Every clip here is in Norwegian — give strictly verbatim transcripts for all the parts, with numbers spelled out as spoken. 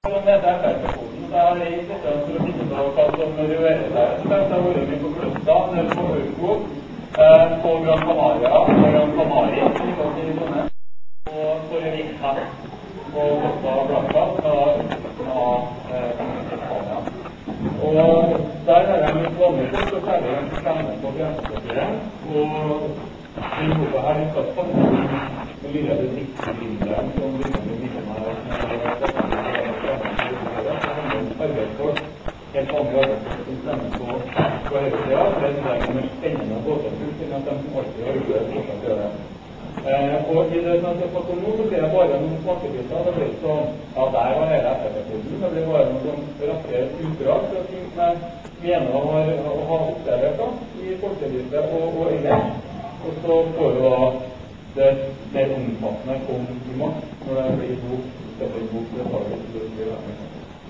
Som heter F R P-koden, så jeg har reist etter for å finne ut av hva som rører seg. Så jeg har vært mye på Kløstad, nede på Ørskog, på Gran Canaria, på Gran Canaria, og på Revista, på Costa Blanca, av Spania. Og der har jeg mitt vanlige folk, og særlig en stemme på grensepapiret, og den boka her, den skal fange den lille bedriftsgrinderen som begynner å vise meg arbeidsfolk, helt vanlige arbeidsfolk som stemmer på, på høyresida, for det er det mer spennende og gåtefullt enn at de som alltid har opplevd fortsatt gjør det. Eh, og i det som jeg snakker om nå, så blir jeg bare noen smakebiter. Det blir sånn, ja, der var hele F R P-koden. Det blir bare noen sånn raske utdrag fra ting som jeg mener å ha, å ha opplevd da, i folkelivet og, og ellers. Og så får jo da det mer omfattende kom i mars, når det blir bok, stedet i bok, det tar litt til å bli det.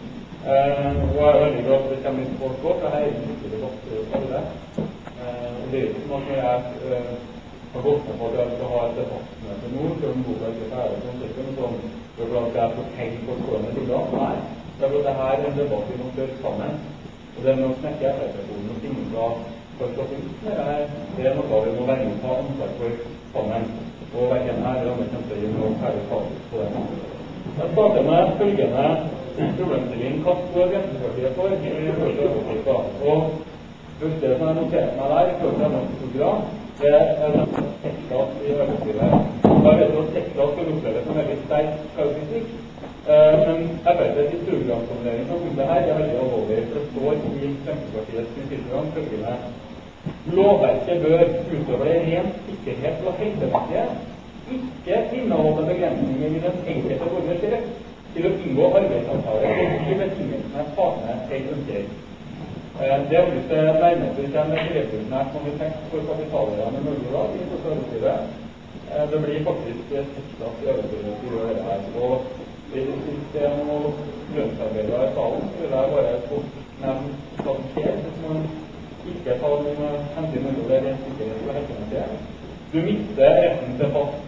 Uh, og jeg er veldig glad at det kommer litt folk også, for jeg er egentlig ikke debatt for det. Uh, og det er ikke sånn at når jeg uh, har gått med på at jeg skal ha et debattmøte nå, så om boka ikke er ferdig som sikker, men sånn, det er klart at jeg får tenkt på hvordan det ligger an. Nei, det er at dette er en debatt vi må gjøre sammen. Og det med å snakke F R P-koden og finne ut av hva skal finnes med det her, det er noe vi må være med å ta ansvar for sammen. Og hverken her eller andre kommer til å gi noe ferdig status på det. Jeg starter med følgende problemstilling. Hva står Fremskrittspartiet for i første øyeblikk? Og første som jeg noterte meg der, i forhold til norsk program, det er nesten Texas i arbeidslivet. Da vet du at Texas kan oppleves som veldig sterk karakteristikk. Uh, men F R P's programformulering for punktet her er veldig alvorlig. Det står i Fremskrittspartiets prinsippprogram følgende: lovverket bør utover det rent sikkerhet og helsemessige ikke inneholde begrensninger i den enkelte borgers rett til å inngå arbeidsavtaler og de betingelsene partene selv ønsker. Uh, det er litt nærmest vi kommer med regelnært som vi tenker for kapitaleierne i Norge da, i arbeidslivet. Uh, det blir faktisk Texas i arbeidslivet til å gjøre det her. Og hvis det er noen lønnsarbeidere i salen, så vil jeg bare fått nevnt hva som skjer hvis man ikke tar noen hensyn til det rent sikkerhet og helsemessige. Du mister retten til fast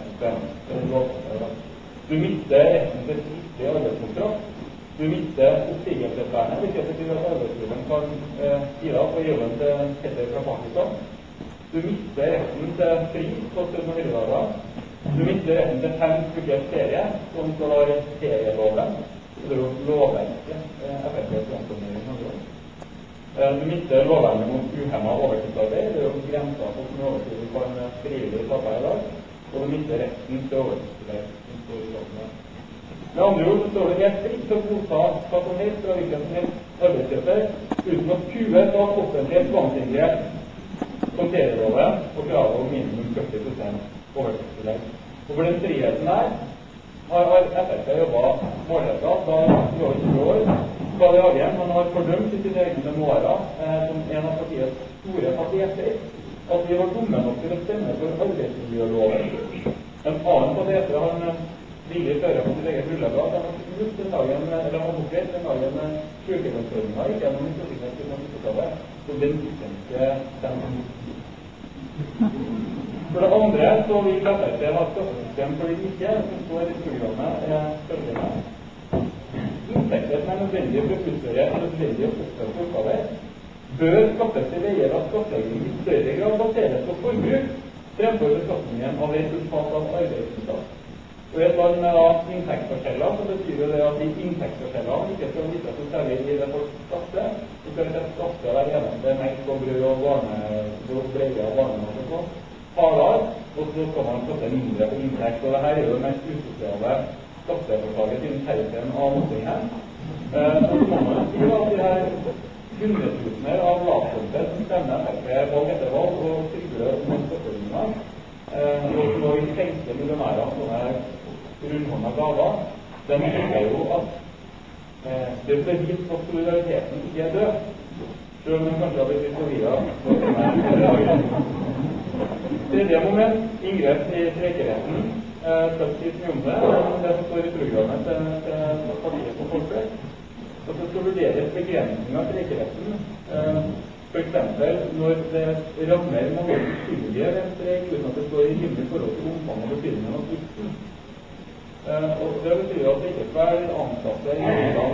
ansettelse. Du mister retten til skriftlig arbeidskontrakt. Du mister oppsigelsesvernet, hvilket betyr at arbeidsgiveren kan eh, gi deg på jobben til Petter fra Pakistan. Du mister retten til fri på støtten og helligdager. Du mister retten til fem ukers ferie, som skal være ferieloven. Det er jo lovverket, F R P's programformulering handler om. Du mister lovverket mot uhemmet overtidsarbeid, det er jo grenser på som overtid kan frivillig ta seg i dag, og du mister retten til overtidsarbeid, som står i loven. Med andre ord så står det helt fritt til å godta hva som helst fra hvilken som helst arbeidskjøper, uten å kue av offentlige tvangsinngrep som ferieloven og kravet om minimum førti prosent overtidsarbeid. Og for den friheten der har F R P jobbet målrettet da i over tjue år. Hva det avgjør, man har fordømt i sine egne memoarer eh, som en av partiets store pateter, at vi var dumme nok til å stemme for arbeidsmiljøloven. En annen pateter har en villig fører på sitt eget rulleblad. De har spurt den dagen, eller har bortrett den dagen sykehjemsordningen ikke er noen stortinghet til å forstå det, som den utenske stemmen. For det andre så vil F R P ha skattesystem for de rike, som står i programmet, er følgende. Inntekter som er nødvendige for å utføre nødvendige oppførte oppgaver, bør skattes til eier av skattlegging i større grad baseres på forbruk, fremfor beskatningen av resultat av arbeidsinnsats. Og i et land med da inntektsforskjeller, så betyr det at de inntektsforskjellene ikke skal vises som særlig i det folk skatte. Så skal det skatte hver eneste melk og brød og breie og barnemat og sånn. Halar, og så skal man skatte mindre på inntekt. Og dette er jo det mest usosiale skatteforslaget siden terpen av Nottingham. Eh, så må man si at de her hundretusener av lavskjønter som stemmer F R P valg etter valg og trygler om en skatteordninger, eh, og som nå vil skjenke millionærer sånne rundhånda gaver, den sier jo at eh, det er bevis på at solidariteten ikke er død, selv om den kanskje har blitt litt forvirret. Tredje moment, inngrep i streikeretten. Eh, skal si mye om det, det som står i programmet til, til partiet på folket. At det skal vurderes begrensning av streikeretten, eh, for eksempel når det rammer mange skyldige ved en streik uten at det står i rimelig forhold til omfang og betydningen av plikten. Uh, og det betyr at det ikke skal være ansatte i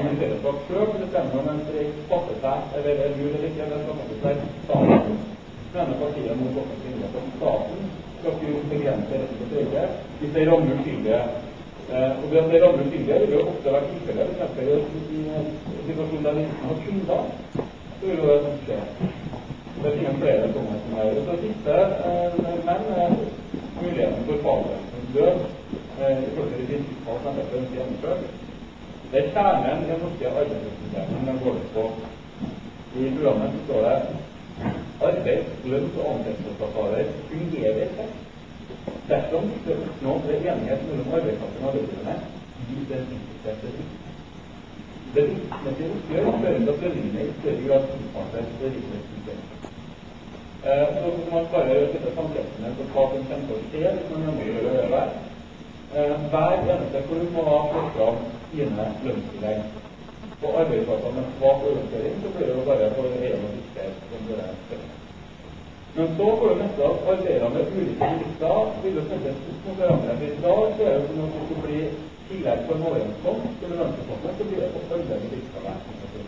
partene i fellesskap selv til å bestemme om en streik passer seg, eller er mulig eller ikke, eller skal passe seg staten. Mener partiet mot offentlig innlegg at staten skal kunne begrense retten til streike hvis det rammer uskyldige. Eh, og det at det rammer uskyldige vil jo ofte være tilfellet, for eksempel i en situasjon der vi har kunder, så vil jo det sånn skje. Det finnes flere sånne som er. Og så siste, eh, men eh, muligheten for fagbevegelsens død eh, i forhold til de prinsippene som er ønsker gjennomført. Det er kjernen i den norske arbeidssystemet den går på. I programmet så står det arbeid, lønns- og ansettelsesavtaler fungerer ikke dersom det oppnås ved enighet mellom arbeidstakerne og arbeidsgiverne i den enkelte bedrift. Det virksomhetsmessige oppgjør fører til at lønningene i større grad tilpasses det virksomhetssystemet. Eh, så hvis man bare sitter samtrekkende på hva som kommer til å skje hvis man gjennomfører det der, eh, hver eneste klubb må ha fått fram sine lønnstillegg. På arbeidsplasser med svak organisering så blir det jo bare for ren og viktighet som det er større. Men så får du neste at arbeidere med ulike bedrifter vil jo settes opp mot hverandre. For i dag så er det sånn at hvis det blir tillegg på en overenskomst som er lønnsforfattende, så blir det på alle bedrifter der.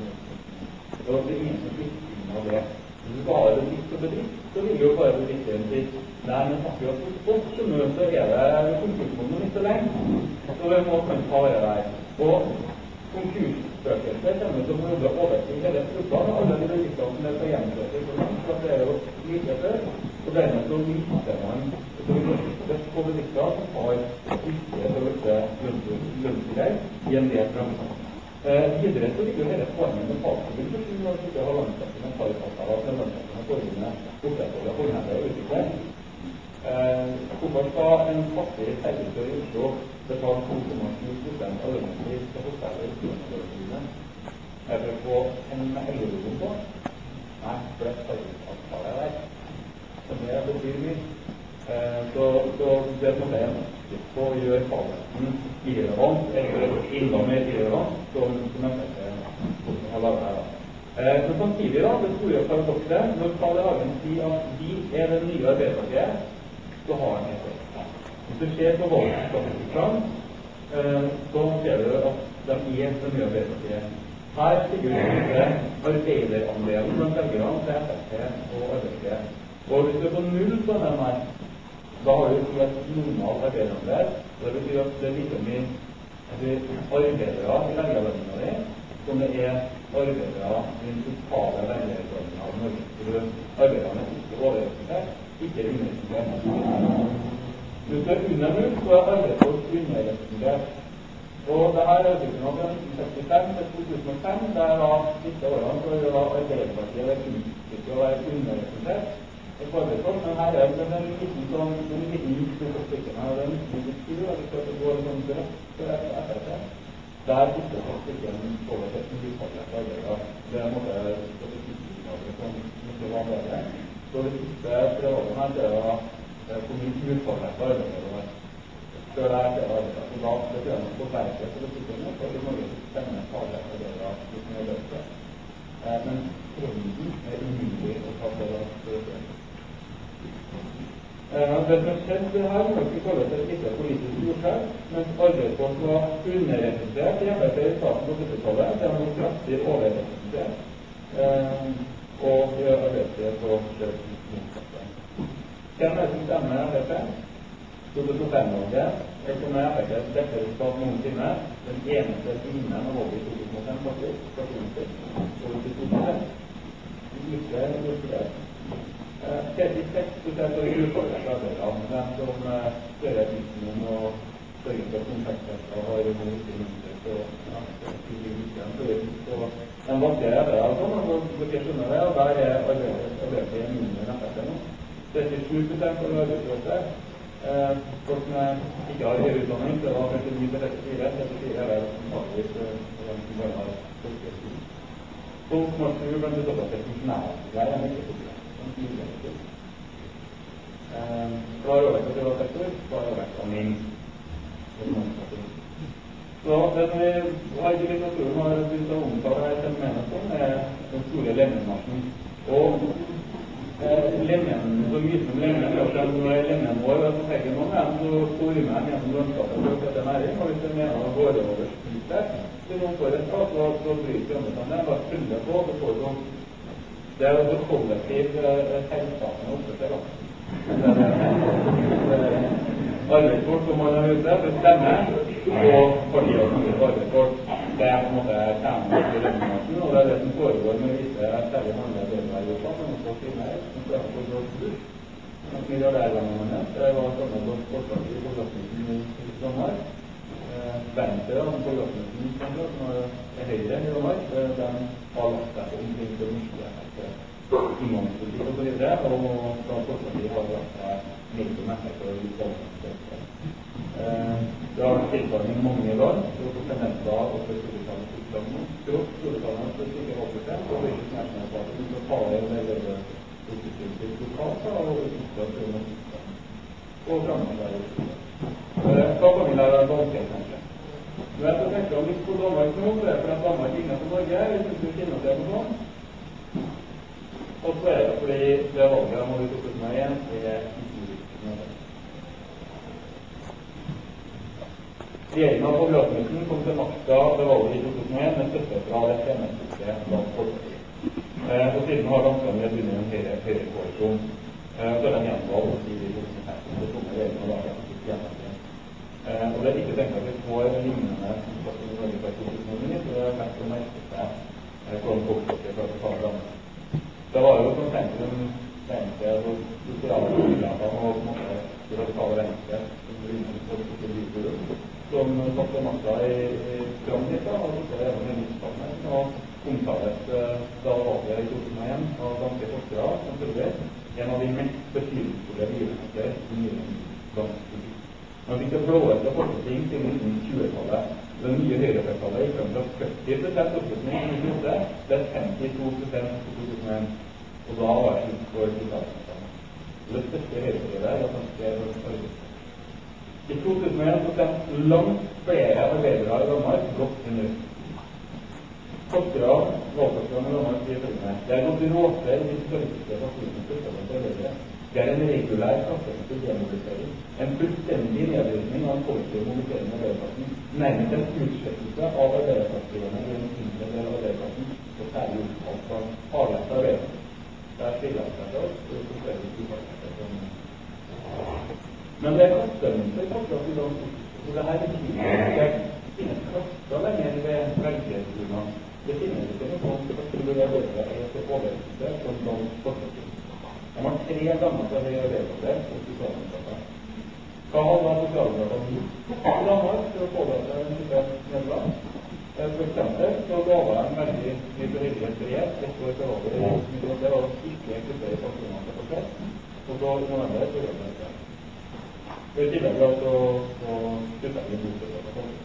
Og det er ingen som flytter av det. Hvis du skal ha det bedrift og bedrift, så vil jo bare bedriften si nei, men akkurat hos oss, så nå så er det konkursmålen ikke så lenge. Så det må man ta det der. Og konkursspøkelse kommer til å jobbe overtid hele gruppa, og alle de bedriftene som det skal gjennomføre så langt, for det er jo like før, og dermed så mister man så vi må sitte på bedrifter som har ikke så løse lønnstillegg i en del bransjer. Eh, videre så ligger jo hele poenget med fagforbund, for når vi ikke har landstrekken med tariffavtaler til landstrekken og forbundet opprettholde håndhevde og utvikle. Eh, hvorfor skal en fattig servitør i Oslo betale to komma sju prosent av lønnspris til hotellet i Oslo-Norge? Er det for å få en L-rom på? Nei, for det er tariffavtaler der. Så det betyr mye. Eh, så, så det som er en oppskrift på å gjøre fagretten irrelevant, eller enda mer irrelevant, som jeg har laget her da. Eh, men samtidig da, det store paradokset, når Karl I. Hagen sier at de er den nye Arbeiderpartiet, så har han et det. Hvis du ser på valgstatistikkene, eh, så ser du at de er den nye Arbeiderpartiet. Her stiger det arbeiderandelen blant velgerne til F F P og Arbeiderpartiet. Og hvis du er på null på den her, da har du et normal arbeiderandel. Det betyr at det er like mye arbeidere i velgerlønningen din, som det er arbeidere i den totale velgerlønningen av Norge. Så arbeiderne er ikke overrepresentert, ikke underrepresentert. Hvis du er under null, så er arbeidsfolk underrepresentert. Og det her er utviklingen fra nitten sekstifem til to tusen og fem, der da siste årene så er da Arbeiderpartiet vært unnskyldt å være underrepresentert. Men her er det en liten sånn, en liten miks på stykken her, det er nitten nittisju, og hvis det går sånn rett, så er det F F P. Der sitter det stykken over til en utfallet arbeidere. Det er en måte statistikkutvalget som ikke var bedre. Så det siste prøvene her, det er da på mitt utfallet arbeidere. Før det er det arbeidere. Så da det tror jeg man får verke på det stykken, for i Norge stemmer farlig arbeidere hvis man er løst det. Men trenden er umulig å ta for det. Uh, det som er skjedd her, må ikke kalle det et lite politisk jordskjær, mens arbeidsfolk var underrepresentert i F F P i starten på syttitallet, det var noe kraftig overrepresentert, uh, og arbeidsfolk så skjøt motsatte. Hvem er det som stemmer F F P? to tusen og fem-valget, som er F F P's beste resultat noensinne, den eneste vinneren av valget i to tusen og fem, faktisk, personlig, over sytti prosent. Ikke nødvendig. trettiseks prosent av uforholdet arbeiderne, de som fører utdanning og sørger for kontaktfester og har noe ikke minst og ja, i utdanning for ut og de vanskelige arbeidere og sånn, og så dere skjønner det, og der er arbeidet mindre enn F F P nå. trettisju prosent av arbeidsløse, eh, folk som ikke har høyere utdanning, det var trettini til trettifire, trettifire er det som faktisk de som bare har folkeskole. tolv komma sju blant det såkalte funksjonære, det er en ikke problem. Klar overvekt av privat sektor, klar overvekt av min. Så den vi har i litteraturen har begynt å omtale her fenomenet som er den store levnemasjen. Og Lemmen, så mye som lemmen, og selv når jeg lemmen vår, så tenker noen igjen, så sporer meg gjennom landskapet for å sette næring, og hvis jeg mener å gå over spillet, så noen får et tak, så bryter jeg med dem, bare følger på, så får du det er jo et kollektiv selskapene oppe til da. Arbeidsfolk som man har ute, bestemmer, og partier som er arbeidsfolk. Det er på en måte kjernen i representanten, og det er det som foregår med visse særlig mannlige deler i Europa, men også kvinner, som prøver på George Bush. Mens milliardærlandene hennes, det var sånne som fortsatt i Bolognessen i Danmark. Venstre, og Bolognessen, som er høyre i Danmark, de har lagt seg omkring det norske inngangspolitikk og så videre, og da fortsatt har lagt seg mye mest for å utvalge. Det har tilfallende mange land, og på Canada og på Storbritannia Tyskland nå. Tross Storbritannia så sikkert åpnet, og British National Party så tar jeg en del positivt lokalt, og utnytter til noen Tyskland. Og Frankrike er det. Da kan vi lære vanskelig, kanskje. Men jeg tenker om vi på Danmark nå, så er det for at Danmark inne på Norge, hvis vi finner det på sånn. Og så er det fordi det valget må vi tok ut med igjen, det er historisk med det. Regjeringen av Bolognessen kom til makta ved valget i to tusen og en med støtte fra det fremmedstyske Dansk Folkeparti. Og siden har Danskene med bunnet en høyrekoalisjon. Og så er den gjenvalgt i to tusen og fem, så kommer regjeringen da faktisk gjennom. Og det er ikke tenkt at vi får lignende situasjon i Norge fra to tusen og ni, så det er mest å merke seg hvordan Folkeparti for å ta sammen. Det var jo som sentrum venstre og sosiale politikere og måtte radikale venstre som begynner på politikken, som satt på makta i Frankrike, og så er det en nyttstamme, og omtales da valget i to tusen og en av danske forskere, som følger en av de mest betydningsfulle begivenheter i dansk politikk. Man fikk det blåeste folketing til nitten tjue-tallet. Det nye høyreflertallet i frem til førti prosent oppslutning i nitten åtte, det er femtito prosent i to tusen og en, og da var det slutt for sosialstandene. Det største høyreflertallet er faktisk arbeidsplass. I to tusen og en så stemte langt flere arbeidere i Danmark blått enn rødt. Forskere, valgforskerne i Danmark sier følgende: det er gått råte i de politiske partiene til arbeidere. Det er en regulær straffemessig demobilisering, en fullstendig nedrustning av en kollektiv mobilisering av arbeiderklassen, nærmest en utslettelse av arbeiderklassdriverne i en mindre del av arbeiderklassen, og særlig uttalt fra hardleste arbeidere. Det er frilansarbeid, og så ser vi ufarlighet. Men det er klassemønster akkurat i dag, og det her betyr at det finnes klasser lenger ved velferdsgrunner. Det finnes ikke noe sånt parti hvor arbeidere er til overlevelse som dansk folkeparti. De har tre ganger så høy arbeidsplass og sosialdemokrater. Hva har da sosialdemokrater gjort i Danmark for å få det til en type nederlag? For eksempel så lovet de veldig mye for høyere frihet, ett år for over i det var ikke kutter i pensjonene til forskjell, og så i november så gjør det det. Og i tillegg så kutter de bostøtte på folk.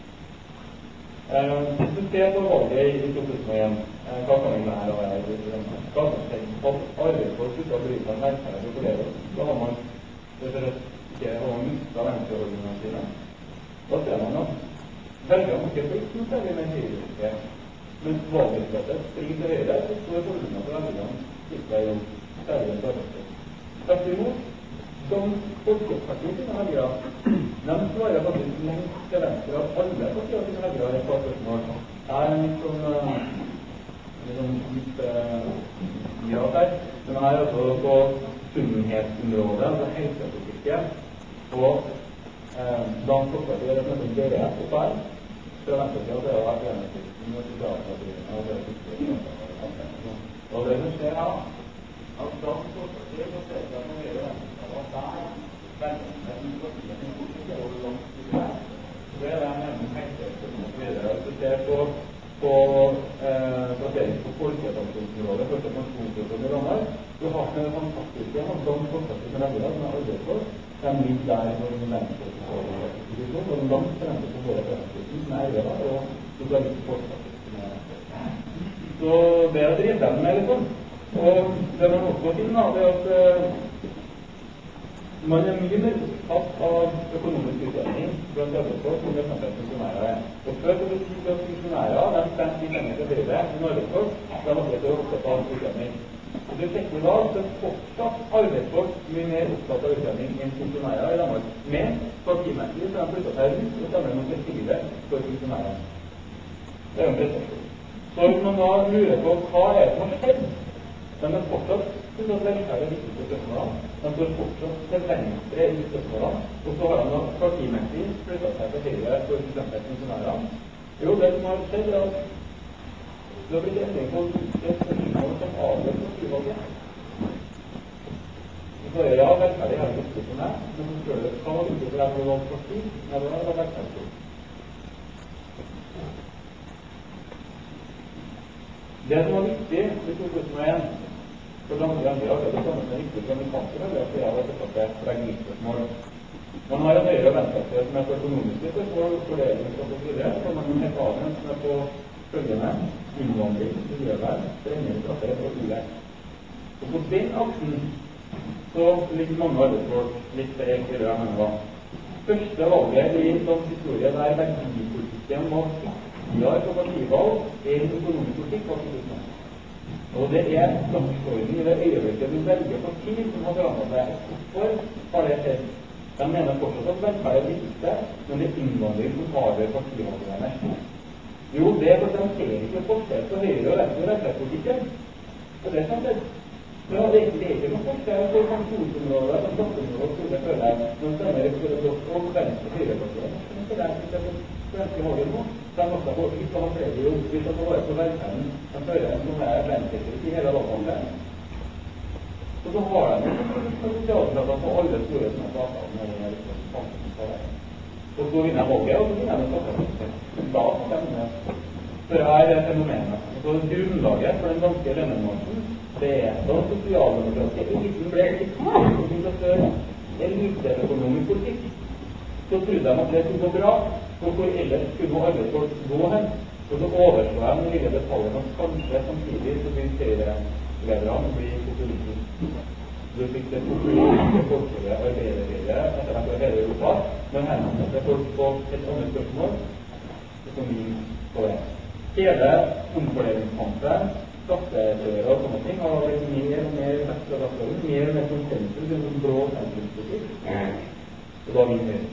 Hvis du ser på valget i to tusen og en, hva kan vi lære av det i Danmark? Hva kan vi tenke på at arbeidsfolk slutter å bry seg om velferd og kolleger? Da har man ikke mistet venstreholdningene sine. Da ser man at velgerne ikke blir så særlig mer høyrestykke. Men valgresultatet springer til høyre, så står holdningene til velgerne ikke jo særlig en arbeidsfolk. Tvert imot, som Folkeparti sine velgere, de svarer faktisk lengst til venstre at alle partier sine velgere er på et spørsmål. Det er litt sånn litt sånn litt ja der, men her er altså på sunnhetsområdet, altså helsepolitikken, og Dansk Folkeparti er det som heter D S og der, fra venstresiden det har vært enestykten med sosialpartiene og det er viktig. Og det som skjer her, at Dansk Folkeparti er på stedet som høyre venstresiden, og der velgerne i partiet som fortsatt er over langt i det. Det er det jeg mener helsepolitikken og så videre. Hvis du ser på på eh, plassering på folkepensjonsområdet, første pensjonsordning i Danmark, så har vi en fantastisk en, og Dansk Folkeparti med velgere som er arbeidsfolk, de ligger der når de venter på posisjon, og langt fremmer på våre fremstillingen som er eiere, og Sosialistisk Folkeparti som er eiere. Så det er drivet dem med, liksom. Og det man også finner, det er at man er mye mer opptatt av økonomisk utdanning blant arbeidsfolk som eksempel funksjonærer er. Og før så betyr det at funksjonærer, de stemte i penger til høyre, men arbeidsfolk, de var ikke så opptatt av utdanning. Og du sjekker i dag, så er fortsatt arbeidsfolk mye mer opptatt av utdanning enn funksjonærer i Danmark. Men partimessig så har de flyttet seg rundt og sammen med fleksible for funksjonærene. Det er jo en prestasjon. Så hvis man da lurer på hva er det som har skjedd, men de fortsatt synes at velferd er viktig for spørsmålene, de står fortsatt til venstre i spørsmålene, og så har de da partimessig flyttet seg til høyre for funksjonærene. Jo, det som har skjedd er at det har blitt endring på det spørsmål som avgjør partivalget. Så er ja, velferd er viktig for meg, men så spør det, hva var viktig for deg for å valge parti? Nei, det var velferd. Det som var viktig i to tusen og en, for de andre andre akkurat det samme som er viktig for amerikanske velgere, for jeg har forstått det legningsspørsmål. Man har en høyre- og venstreside som er på økonomiske spørsmål, fordeling og så videre, og man har en helt annen som er på følgende: innvandring, miljøvern, strengere straffer og ulike. Og på den aksen så ligger mange arbeidsfolk litt strek i rød mange gang. Første valget i dansk historie der verdipolitikken var viktigere for partivalg enn økonomisk politikk var to tusen og en. Og det er dagsordenen i det øyeblikket du velger parti som har forandret seg. Hvorfor har det skjedd? De mener fortsatt at velferd er viktig, men det er innvandring som avgjør partivalgene mest. Jo, det er for de ser ikke forskjell på høyre og venstre velferdspolitikken. Og det er sant det. Ja, det er ikke noe forskjell på pensjonsområdet, på skatteområdet og store følger, men stemmer det for godt om venstre og høyrepartiet. Men så det er ikke det svenske valget nå. De har også fått ikke ha flere jobb, hvis de får være på velferden, de fører en sånn her venstrekritt i hele valgkampen. Så så har de jo sosialdemokrater på alle store som er saker med samfunnsvalget. Og så vinner valget, og så vinner de skattepolitikken. Da kan de det. For her er fenomenet. Og så grunnlaget for den danske lønnemarsen, det er da sosialdemokratiske eliten ble litt å føre eliteøkonomisk politikk. Så trodde de at det skulle gå bra, og hvor ellers skulle noe arbeidsfolk gå hen. Og så overslår de den lille detaljen at kanskje samtidig så vil serielederne bli populistisk. Du fikk det populistiske folkelige arbeidervidere etter hvert i hele Europa, men henvendte det folk på et annet spørsmål, som vi på det. Hele omfordelingskampen, skattefører og sånne ting har vært mer og mer mest fra dagsordenen, mer og mer konsensus enn som blå sentrumspolitikk. Og da vinner vi.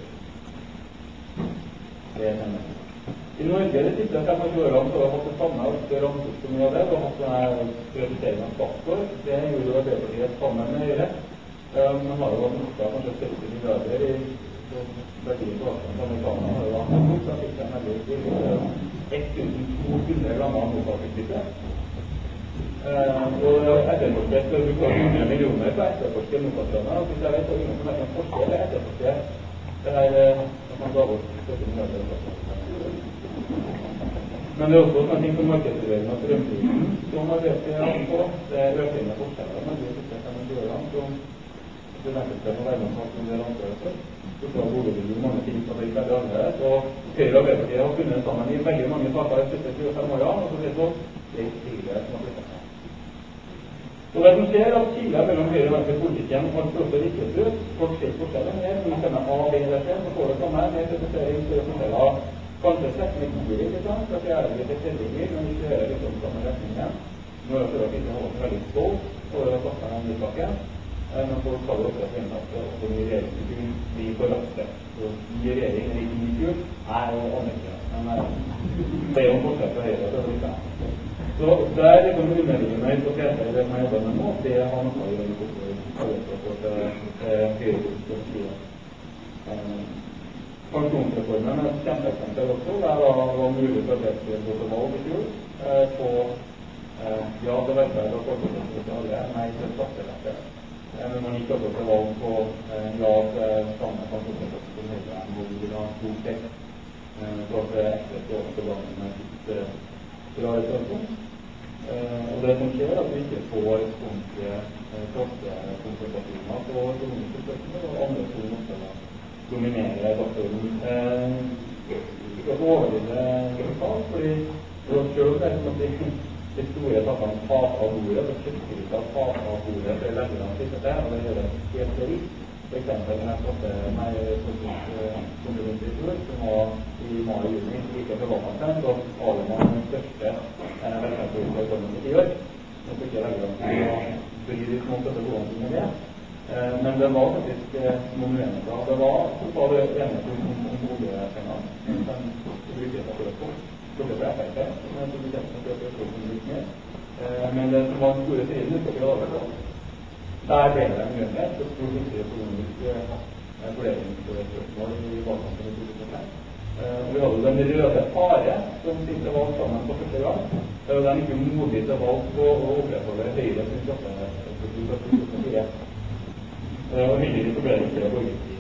Det er denne. I Norge de siste femogtjue årene så har vi hatt det samme og ikke ramset så mye av det. Vi har hatt denne prioriteringen av skattår. Det gjorde jo Arbeiderpartiet sammen med Høyre. Man har jo vært noe kanskje sytti milliarder i verdien på avstand til amerikanerne. Det har jo vært noe, så fikk jeg veldig billig tusen to hundre ganger mottaksutbytte. Og etterforskere skal bruke hundre millioner på etterforske mottakslandet. Og hvis jeg vet, så er det ingen som er en forskjell eller etterforske det her at man ga bort sytti milliarder. Men det er også sånne ting som markedsregulering av strømprisen som har økt i på. Det er økende forskjeller med de siste femogtjue årene som det enkelte må være med på en del ansvaret for. Så skal boligbygging mange ting som har blitt veldig annerledes. Og Høyre og Arbeiderpartiet har funnet sammen i veldig mange saker i siste tjuefem årene, og så blir det sånn, det er tidligere som har flyttet seg. Og det som skjer er at tidligere mellom høyre og venstre politikken har det også rikket ut. Folk ser forskjeller mer, når vi stemmer A, B, D, C, så får det samme, mer presisering, større forskjeller. Kanskje tretten i gode, ikke sant? For det er det litt tilgivelig, men vi kjører liksom samme retningen. Nå er det for at vi ikke har vært veldig stolt over å ha satt seg en nysaken. Men folk har jo også finnet at også ny regjeringskultur blir for raskt. Så ny regjering er ikke ny kurs, er jo anerkjent. Men det er jo forskjell fra høyre til høyre. Så det er liksom underliggende på P C, det som jeg jobber med nå, det har noe å gjøre med hvorfor alle skal få til høyrepolitiske siden. Pensjonsreformen er et kjempeeksempel også, der det var mulig for Arbeiderpartiet å gå til valg i fjor på ja til velferd og folkehelse til alle, nei til skattelette. Men man gikk også til valg på ja til samme pensjonsreform som Høyre, hvor vi vil ha to seks, så at det er ekte også til gangen med sitt rare standpunkt. Og det som skjer er at vi ikke får ordentlige klassekonfrontasjoner på økonomiske spørsmål, og andre to måter da dominerer dagsordenen. Vi skal få overleve lokalt, fordi selv om det er som at de store sakene tas av bordet, så skykker ikke at tas av bordet, for det legger han sitte til, og det gjør det helt bevisst. For eksempel når jeg satte meg kompromiss i fjor, som var i mai-juni, ikke for valgkampen, så avgjør man den største velferdspolitiske reformen på ti år. Nå skal ikke legge dem til mot dette hvordan med det. Eh, men det var faktisk eh, noen uenigheter. Det var totalt enighet om, om oljepenger. Men de bruker det for å få. Det ble F R P, som er produsenten for å få litt mer. Eh, men det som var den store striden, det skal vi ha på. Der ble det en uenighet, så stort viktig økonomisk eh, fordelingsspørsmål i valgkampen i to tusen og fem. Uh, vi hadde den røde fare som stilte valg sammen på første gang. Uh, de gikk jo modig til valg på å opprettholde Høyre sin skattestruktur fra to tusen og fire. Uh, og heldigvis så ble det ikke borgerkrig.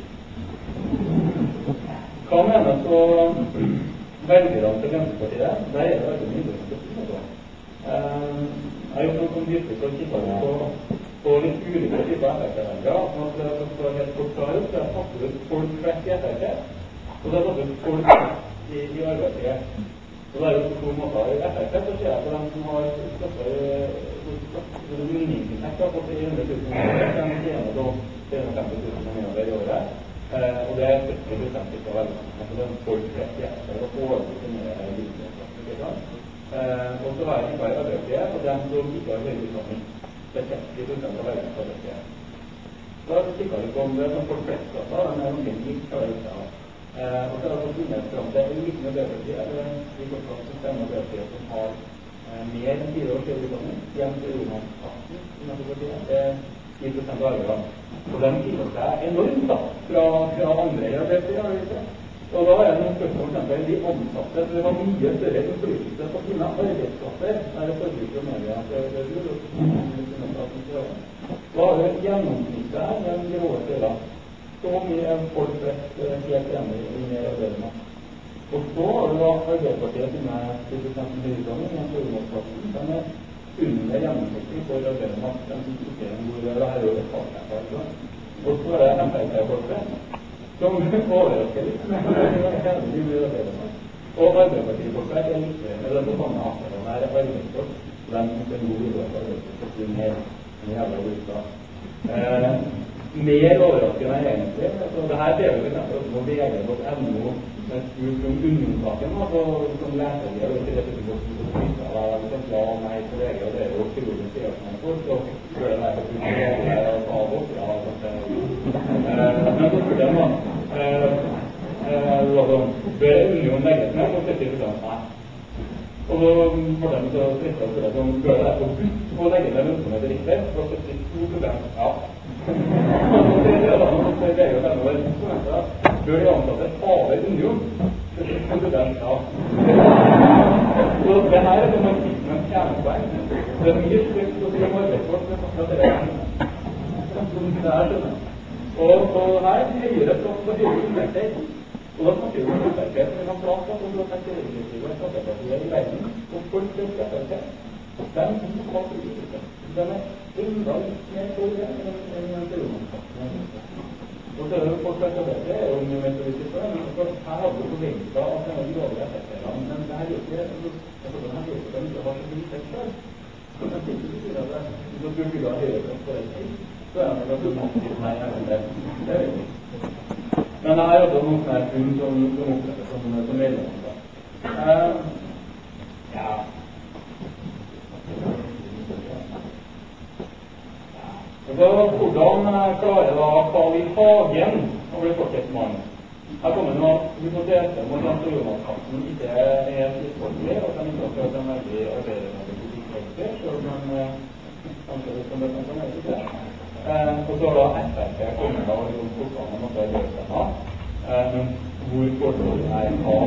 Hva mener så velgerne til Fremskrittspartiet? Der er det veldig mye som betyr noe. Uh, jeg har gjort noen som virkelig for å kikke på, på litt ulike typer F R P-velgere. Sånn at det skal helt kort klare ut, så jeg tatt ut folk flest i F R P. Og det er tatt ut folk i, i arbeidslivet. Og det er jo to måter. I F R P så ser jeg på dem som har største minningsinntekt har fått hundre tusen kroner, de tjener da tre hundre femti tusen kroner i året. Eh, og det er sytti prosent av velgerne. Altså det er folk flest i F R P og overfor som er livsmiddelklassen. Eh, og så har jeg ikke bare arbeidslivet, og dem som ikke har høyere utdanning. Det er seksti prosent av velgerne på arbeidslivet. Da kikker vi på om det er som folk flest klasser, de er noen litt klare ut av. Uh, og så er det også funnet frem til en liten arbeidspartiet, eller de fortsatt som stemmer arbeidspartiet som har uh, mer enn fire års høyere utdanning, igjen til Roman-kassen i Arbeiderpartiet, det er ti prosent av arbeiderne. Og de skiller seg enormt da, fra, fra andre i arbeidspartiet. Og da er det noen spørsmål, for eksempel, de ansatte, for det var mye større innflytelse på sine arbeidsplasser, der det forbruker og media til rul, og da har det gjennomsnittet her, den grove større. Så mye folk flest helt enig i mer arbeiderende. Og så har du da Arbeiderpartiet som er ti prosent høyutdanning, en høyutdanningsklassen, de er under gjennomsnittlig for arbeiderende, de som ikke er en god idé, det her er jo et fagkjærlighet. Og så er det F R P-folket, som overrasker litt, men det er heldig mye arbeiderende. Og Arbeiderpartiet-folket er litt, det er på samme avtale, det er arbeidsfolk, de som ikke er en god idé for arbeidsfolk, det er mer enn jævla godstad. Eh, mer overraskende egentlig. Så det her ser vi for eksempel også på V G punkt no med spurt om Union-saken, som leser vi, og ikke rett og slett som knyttet av det som la meg til V G, og det er jo psykologisk styrkende folk, så gjør det her for V G og ta bort, ja, kanskje. Men så spurte jeg nå, det var sånn, bør Union legges ned, og sytti prosent nei. Og så var det så trist å spørre om bør det her på buss og legge ned lønnsomhet i riktig, og syttito prosent ja. Og det er da noe som V G og fremover bør de ansatte ta over Union. syttito prosent ja. Så det her er som marxismens kjernepoeng. Det er mye stygt å si om arbeidsfolk, men faktisk at det er det her skjønner. Og her høyere skatt på høyere inntekter. Og da snakker vi om F R P, som vi kan prate om å tenke regelstyret skattepartiet i verden, og folk flest F R P, de har politiske. De er enda litt mer store enn Roman-kassen. Og så er det jo folk flest F R P, er jo mye mer politiske, men her hadde vi forventet at det er lovlige F R P-ene, men det her er ikke, altså den her er ikke, de ikke har så politisk selv. Så den siste betyr at det, hvis du skulle ha høyere skatt på det tid, så er det ganske massivt nei, jeg vet det. Det er jo men det er også noen sånne funn som, som oppretter som, som medlemmer. Uh, ja. Så hvordan klarer da Carl I. Hagen å bli folketsmann? Her kommer det at hypotesen mot den Roman-kassen ikke er helt utforskelig, og at de ikke har ført en veldig arbeidermessig politikk, selv om de kanskje det som det kan være ikke det. Eh, og så har da F R P kommet av og skjortene og måtte gjøre seg da. Eh, men hvor forståelig er hva?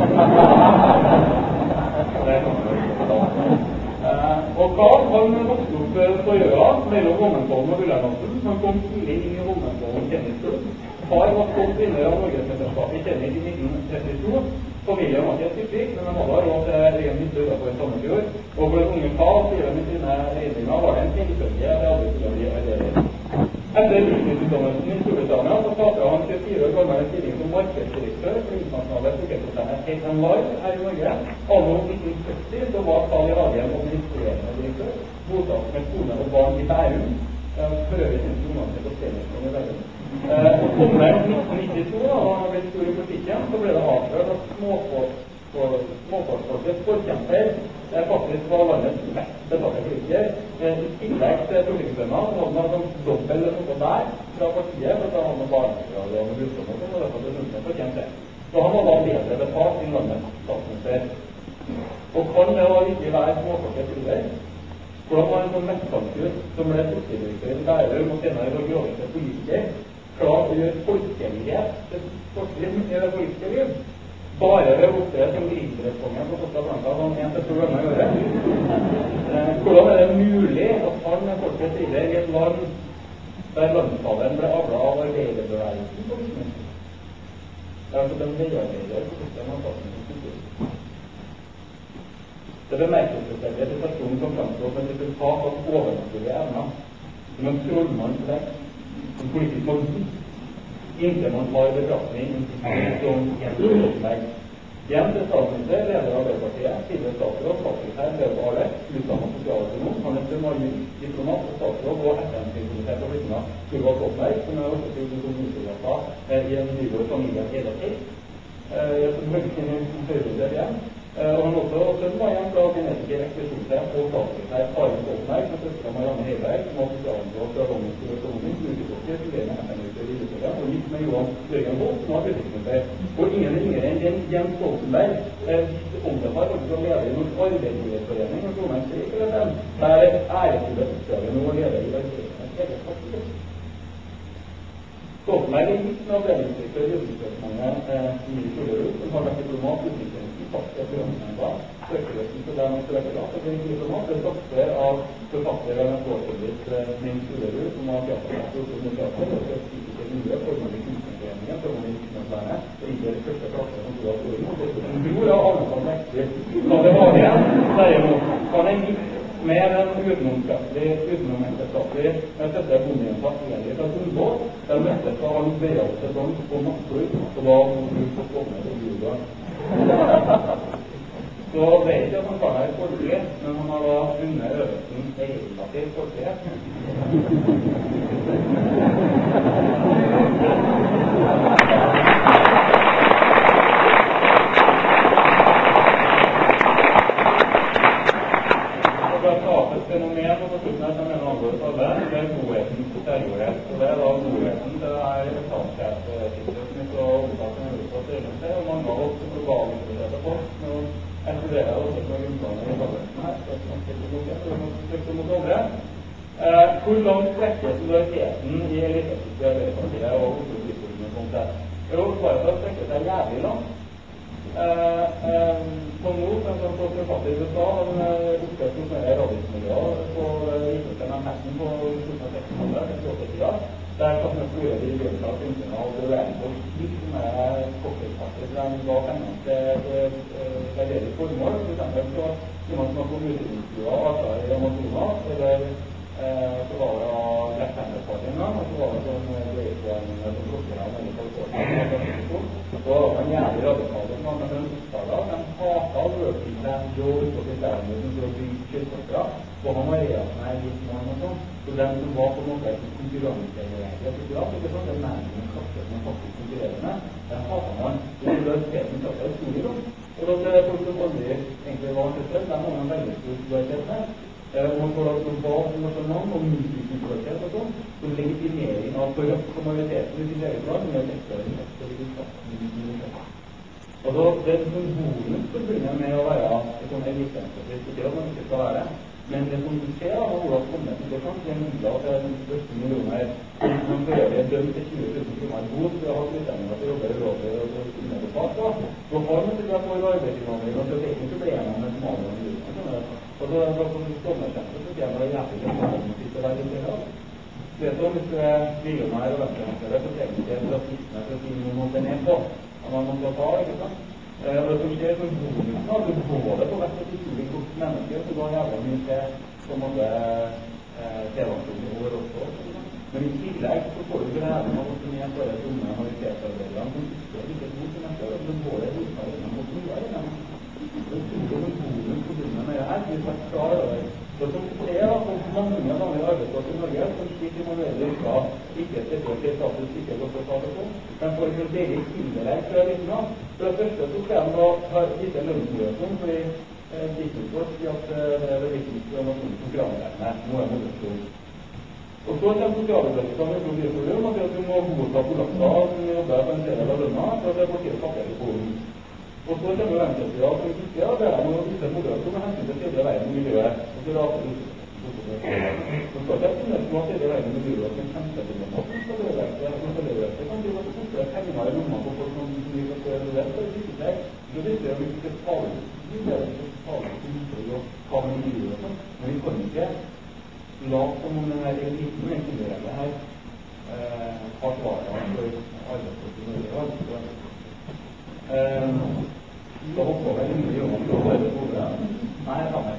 Det kan man jo ikke da. Eh, og Karl, han vokste opp på Gjøa, mellom Holmenkollen og Ullernatten. Han kom tidlig inn i Holmenkollen tennisklubb. Far var stolt vinner av Norgesmesterskapet i tennis i nitten trettito. Familien var ikke sykling, men de hadde råd til egen hytte utenfor i Sandefjord. Og for en unge Karl, sier de i sine reisninger, var det en selvfølge at det aldri skulle bli arbeider. Etter utdanningsutdannelsen i Storbritannia så startet han tjuefire år gammel en stilling som markedsdirektør for internasjonale sykkelsystemet Tate and Lyle her i Norge. Anno nitten sytti så var Carl I. Hagen administrerende direktør, bosatt med kone og barn i Bærum. For øvrig synes ungene til på Stenungsson i Bærum. Og sommeren nitten nittito, da han ble stor i politikken, så ble det avslørt at småfolk demokratiets forkjemper. Det er faktisk var landets mest betalte politiker. I tillegg til stortingsbønner så hadde man sånn dobbel noe der fra partiet, for da hadde man barnekrav og grusom og sånn, og derfor ble det fortjent det. Så han var da bedre betalt i landets statsminister. Og kan det da ikke være småfolkets leder? Hvordan var en sånn Metkankus som ble sosialdirektør i Bærum og senere var graveste politiker, klar å gjøre folkelighet til forskning i det politiske liv? Bare ved å opptre som grindrøstkongen på Costa Blanca sånn en til to ganger i året. Hvordan er det mulig at han er folkets leder i et land der landsfaderen ble avlet av arbeiderbevegelsen på Vismund? Det er altså den veiarbeider på Costa Blanca som kultur. Det bemerkelsesverdige situasjonen som fremstår som et resultat av overnaturlige evner, som en trollmannsvekk, en politisk magi, inntil man tar i betraktning en situasjon som Jens Stoltenberg. Jens er statsminister, leder av Arbeiderpartiet, tidligere statsråd, statssekretær, Løv Arle, utdannet sosialøkonom, han er sønn diplomat og statsråd og F N-komitté for flyktninger, Thorvald Stoltenberg, som er også til kommunistdata i en bygård familie hele tid. Som høyde sin høyde igjen. Og han også sønnen var igjen fra genetiker, ekspedisjonssjef og statssekretær Karin Stoltenberg, som søster av Marianne Heiberg, som var sosialråd fra Londons økonomisk ukeforsker, studerende F N-utøver i Russland, og gift med Johan Jørgen Holt, som var utenriksminister. Og ingen yngre enn Jens Stoltenberg omtaler faktisk å lede i Norsk Arbeidsgiverforening og Trondheim Strik, eller dem, der ærefulle oppdraget nå leder i arbeidernes eget parti. Stoltenberg er gitt med avdelingsdirektør i Utenriksdepartementet i Solørud, som har vært diplomat i utenrikstjenesten, fast i Finansnemnda, søkerløsten til dem og søkerløst, og det er diplomat, det er doktor av forfatter av en årsøvis Nils Solørud, som har teaterplass i Oslo Teater, og det er psykiske miljø, formann i Kunstnerforeningen, formann i Kunstnerforeningen, og inntil det første klasse som to av skolen, og det er en bror av Arnefald Mektig. Så det var igjen, derimot, han er gitt med den utenomskattelig, utenomekteskattelig, med dette bondejenta Eli fra Gunnvåg, der møttes av hans breialte dans på Nattfløy, og da var hun på Skåne og Jula. Så det er ikke at han tar deg folkelig, men han har da under øvelsen egenskaper folkelighet. Fenomen og på slutten her som mener alvoret alle, det er godheten til terrorhet. Og det er da godheten til det her etatskjefskiftet som ikke har omtalt en Europas egentlig, og mange av oss globale interesserte folk. Nå ekskluderer jeg også fra grunnplanen i Halvøsten her, så jeg snakker ikke mot det, så jeg må snakke mot andre. Eh, hvor langt strekker solidariteten i elitestikket i Arbeiderpartiet og Oslo-Byskolen kom til? Jo, bare for å strekke seg jævlig langt. Eh, eh, på nå, som jeg har forfattet i U S A, han oppført hos mer radiomiljøer på Rikkelsen Manhattan på slutten av sekstitallet, sekstiåtte-tida, der satt med store dirigenter og kunstnere og Rainbow Six, som er cocktailparter, der de ga pengene til veldedige formål. For eksempel så noen som har på utrydningsstua, arter i Amazonas, eller eh, så var det Black Panther-party en gang, og så var det sånn Graceland som klokker av Norge California. Så var det en jævlig radikale som var med en oppdager. De hatet working class Joe utenfor Stjernen for å bygge kjøttkorter, og han var revet med litt mann og sånn. Så de som var på en måte konkurranseregler, ikke sant? Det er nærmere klasser som er faktisk konkurrerende. De hatet man. Så solidariteten satt seg utrolig godt. Og da er folk som aldri egentlig var tilfreds, de har en veldig stor solidaritet med. Og man får da globalt nasjonalt og multikulturalitet og sånn, som legitimering av forrøkt og majoriteten i sin eget land, med lettere enn etter i staten. Og så det er som bonus forbundet med å være i sånne elitestikket, ikke at man ikke skal være det, men det som skjer da, når Olav kommer til sånn, det er midler til først millioner, som for øvrig er dømt til tjue tusen kroner i god, for å ha utdanninger til å jobbe i rådet og underbetalt da. Så har man til å få arbeidsinnvandring, og så er det ikke problemer med Somalia og Norden. Og så er det sånn stålmerkjente, så sier man hjertelig til å sitte der i stedet. Det er sånn, hvis du er millionær og venstrevenstret, så trenger du ikke rasisme for å si noe om den er på. Man må ta, ikke sant? Og det som skjer som bonusen, at du både får vært et utrolig godt menneske, så du har jævlig mye til på en måte tilvaksjonen over også. Men i tillegg så får du greven av også med bare dumme majoritetsarbeiderne som ikke er like god som mennesker, og så går det utenfor gjennom mot mye av det. Det er utrolig bonus på bunnen med det her, vi er klar over Så som ser da, som mange mange arbeidsplasser i Norge, som slik i manuelle yrker, ikke spesielt til status, ikke godt å ta det på, men for å dele tildeler fra liten av. For det første så skal de da ha litt lønnsmuligheter, fordi eh, businessfolk sier at eh, det er det viktigste av nasjonens konkurranseevne, nå er moderasjon. Og så kommer sosialbedriftene i Provisorum, og sier at du må godta polakker som jobber på en tredjedel av lønna, for at det er borti fattigere i Polen. Og så kommer venstresida som ikke har det med å vise moderasjon med hensyn til tredje verden og miljøet. Og så raser det ut. Så skal det finnes noe av tredje verden og miljøet som kjempeproblemer som skal løse. Og så løse kan si at det er penger i lomma på folk som vil at det er det. Så det viser seg, så viser det at vi ikke skal ta ut. Vi ser det ikke ta ut inntrykk og hva med miljøet og sånn. Men vi kan ikke lage som om denne eliten med tilhørende her har svaret for arbeidsplass i Norge. Så hopper jeg inn i Jonas og hører på det. Nei, jeg kan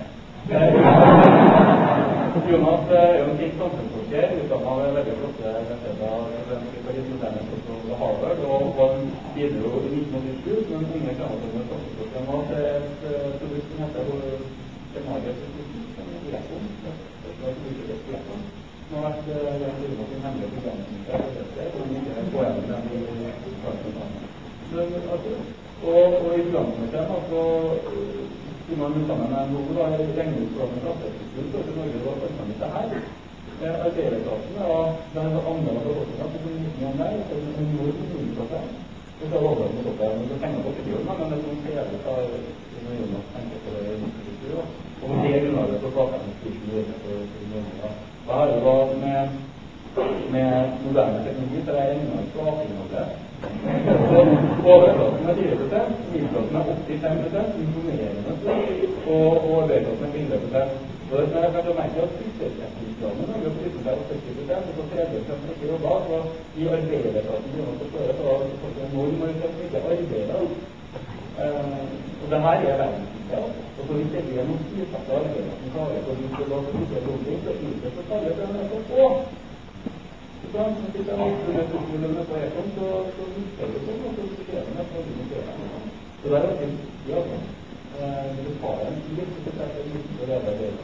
ikke. Jonas er jo en kjent samfunnsforsker, utdannet av veldig flotte universiteter på Harvard, og han bidro i nitten åttisju, men unge fremstående samfunnsforsker nå til et produkt som heter Scenario som er Lekon, det er produkt Lekon, som har vært Jonas sin hemmelige programsnikker, og han ikke går gjennom den i kvartene. Og, og i programkomiteen altså, kunne man sammen med N H O da, regne ut hvordan klassestrukturen for Norge var forstående det her. Arbeiderklassen og den andre av befolkningen som kom nitten igjen der, så er det en nord som nullklasse. Og så overholder man oppe, men det tegner på figuren, men det er sånn krevet av når Jonas tenker på det i infrastruktur. Og det er grunnlaget for bakgrunnen kursen i Norge. Da har vi da med med moderne teknologi, så er det enda en svakring av det. Overklassen er fire prosent, middelklassen er åttifem prosent, imponerende og arbeiderklassen er fire prosent. Så det er kanskje å merke at sysselsettingsgraden Norge på sytten er sytti prosent, og på tredje prosent ikke jobber, så i arbeiderklassen blir man til føre, så er det en enorm majoritet som ikke arbeider. Og det her er verdensbildet, og så hvis det er noen styrsatte arbeidere som klarer på litt og lov til å ikke lovlig, så utgjør for alle det er så få. Så hvis det er noe som er stortidene på Ekon, så viser det sånn, og så skjer det på dine serier. Så det er jo ikke viktig, altså. Det tar en tid, så det er ikke viktig å leve det.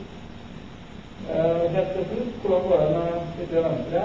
Helt til slutt, hvordan går det med Ytre Venstre?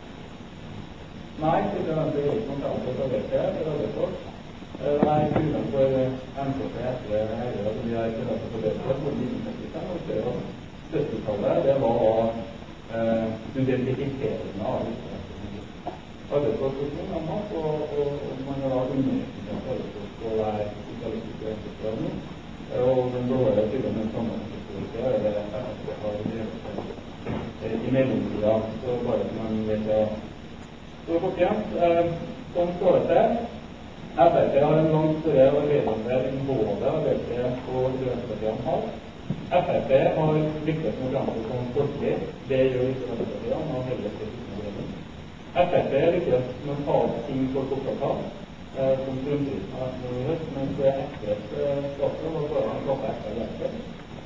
Nei, Ytre Venstre er ikke kontaktet av dette, for alle folk. Det er grunnen for M K P etter Herre, som vi har kontaktet på dette, for nitten sekstifem, og ser at syttitallet, det var identifiseringen av arbeidsplassforskning av mat, og man har da undersøkt arbeidsplass å være sosialistisk arbeidsplassen, og den blåere siden den sammenhetshistoriske er det F F har drevet i mellomtiden, så bare som man vet det. Så folkens, som står det til, F F har en langt større arbeidsplass enn både Arbeiderpartiet og Grønnspartiene har. F F har lyktes med å framstå som folkelig, det gjør ikke Arbeiderpartiet, og heller ikke Kristendemokratiet. F F lykkes med å ta opp ting folk opptatt av, som strømprisen har vært noe i høst, mens S Vs statsråd var bare en kappe F F hjelper.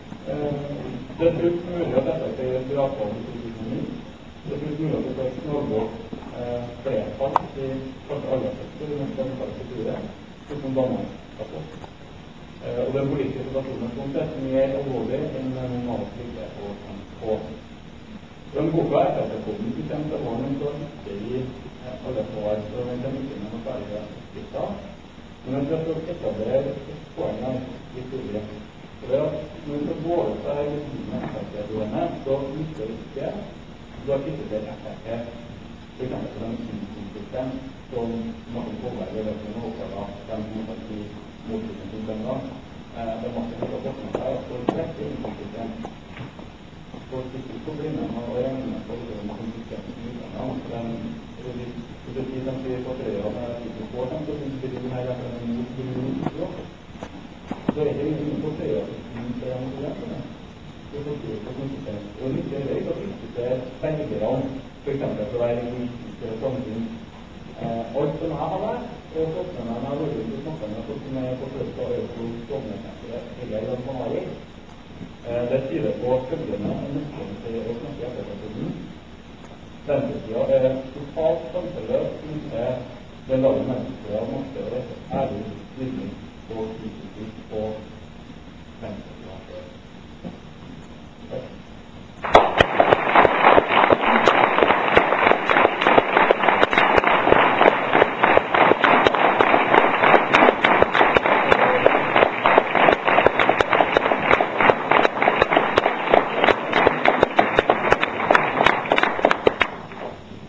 Det er fullt mulig at F F gjør drapet i to tusen og ni. Det er fullt mulig at det er knallgått flertall i kanskje alle sektor, men det er kanskje kulturer, som Danmark-rapport. Og den politiske situasjonen som sett mer alvorlig enn normalt ligger på på. Den boka F F-koden som kommer til våren, så ikke i alle svar, så den kommer ikke med noe særlig skrifter. Men jeg tror at etablere et poeng av historien. For det at når du går ut av med F F-programmet, så lytter du ikke. Du har kritisert F F, for eksempel for den innsynssystem som Martin Kolberg og Løsning og oppdaget den måten i motsetning til den gang. Det er masse som har fått med seg at for slett innsynssystem for ikke problemene og regnene for hvordan konsekvensen i utdannet. Så det sier de sier på Frøya med tiden på dem, så betyr det her at det er mot grunn. Så er det ingen på Frøya som sier at det er noe. Det betyr på konsekvens. Og det er ikke å diskutere bergerne, for eksempel for å være egoistiske og samfunn. Alt som jeg har vært, og forskningene jeg har vært ut og snakket med folk som er på første av Øyebro Stovnesenteret eller Jan Panari, det tyder på følgende nøkkelen til å snakke i F-F-koden. Venstresiden er totalt samfunnet inntil den dagen mennesker av masse og ærlig